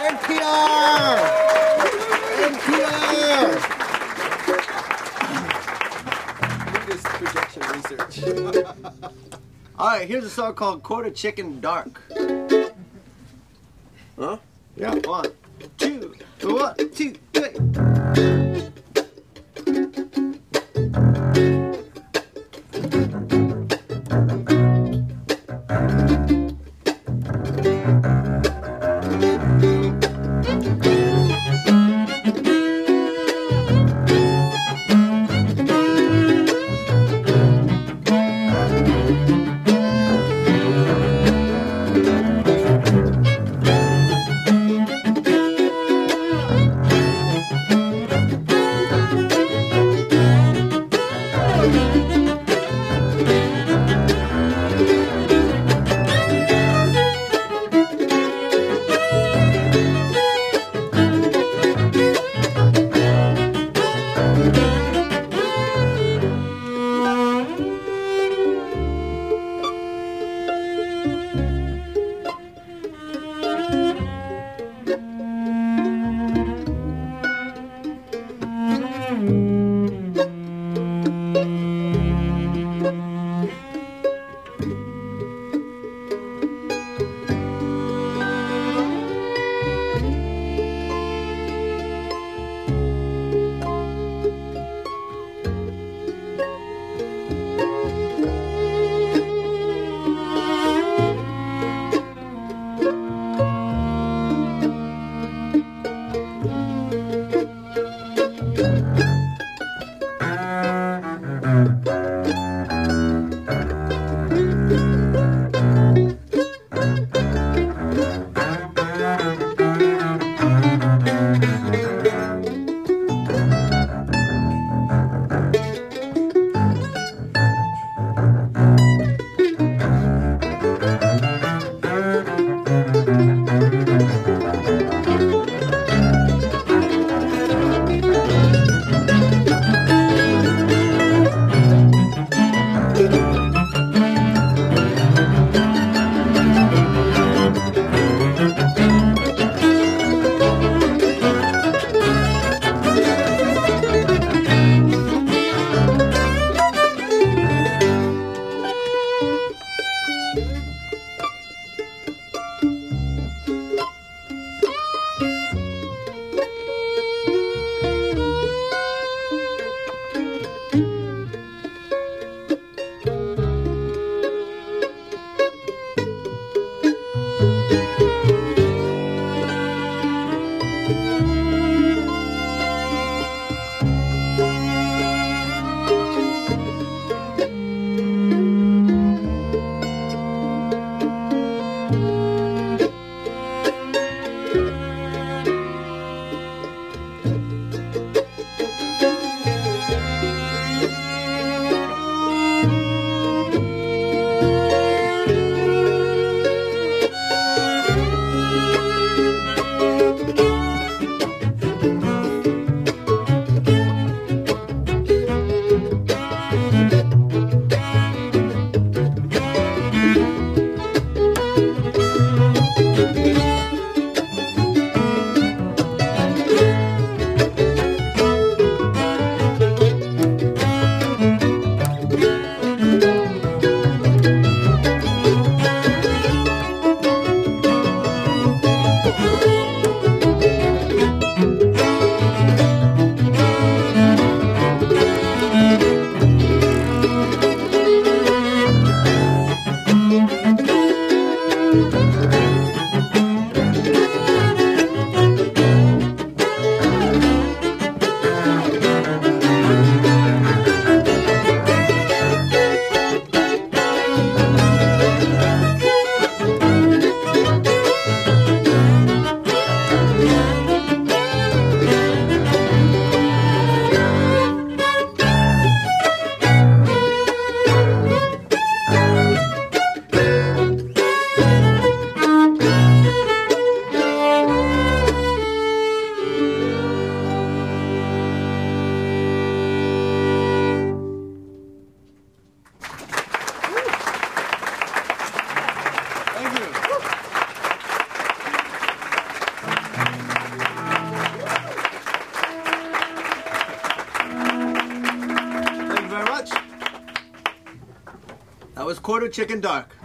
NPR! NPR! Biggest projection research. Alright, here's a song called Quarter Chicken Dark. Huh? Yeah. 1, 2, 1, 2, 3. Quarter Chicken Dark.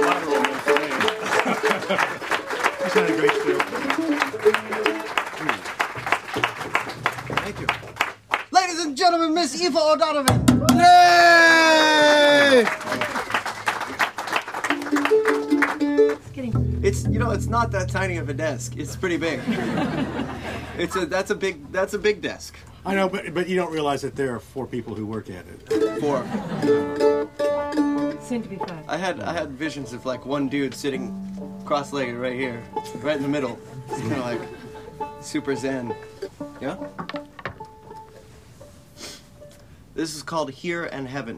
collateral man for me. That's not a great steal. Thank you. Ladies and gentlemen, Miss Eva O'Donovan. Yay! It's, you know, it's not that tiny of a desk. It's pretty big. That's a big desk. I know, but you don't realize that there are 4 people who work at it. 4. Soon to be 5. I had visions of like one dude sitting cross-legged right here, right in the middle. It's kind of like super zen. Yeah? This is called Here and Heaven.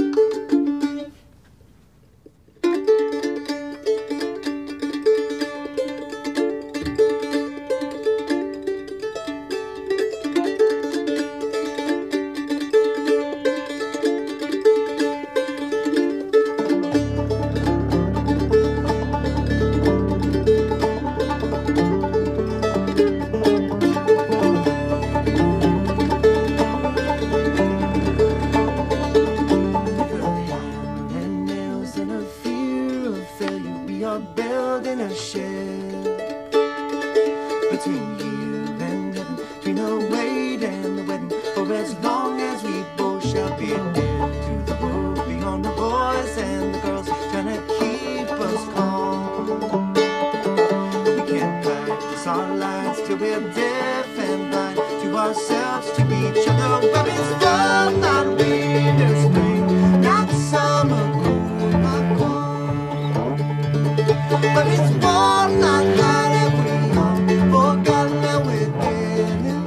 Building a shed between here and heaven, between the wait and the wedding, for as long as we both shall be dead to the world beyond, the boys and the girls trying to keep us calm. We can't practice our lines till we're deaf and blind to ourselves, to each other. But it's fall, not winter, spring, not summer, cold, not cold. But it's warm, not hot, and we all forgotten that we're getting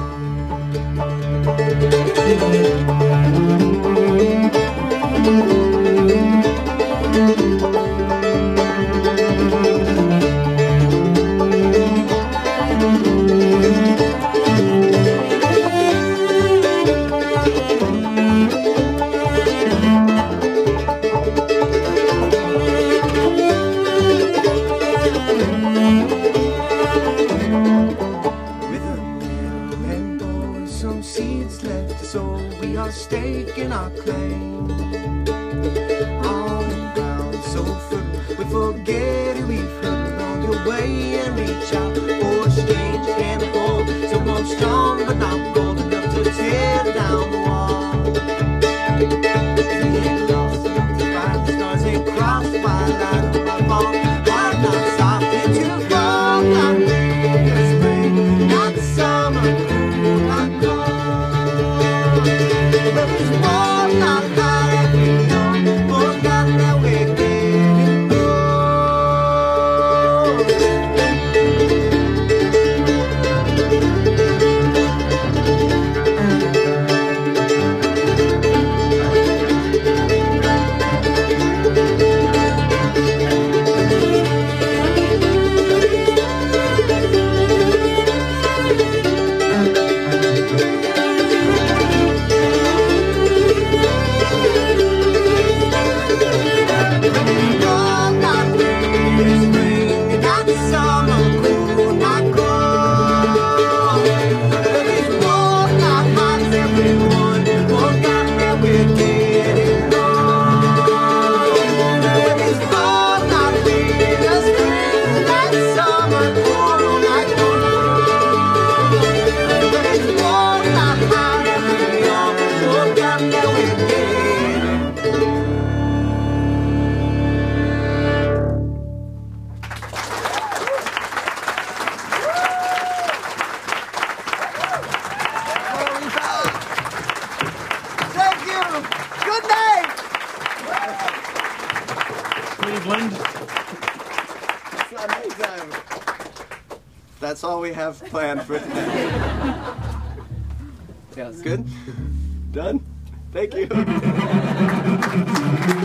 seeds left, so we are staking our claim on ground so fertile. We forget who we've heard on the way and reach out for a strange hand of hold, someone strong but not bold enough to tear down the wall. We ain't lost enough to find the stars, ain't crossed my line of my fall. Why not stop it to fall? Not winter, spring, not summer, cool, not cold. But it's warm, not hot, and we all forgotten that we're getting old. Cleveland. It's not nighttime. That's all we have planned for today. Yeah, it's good. Done. Thank you.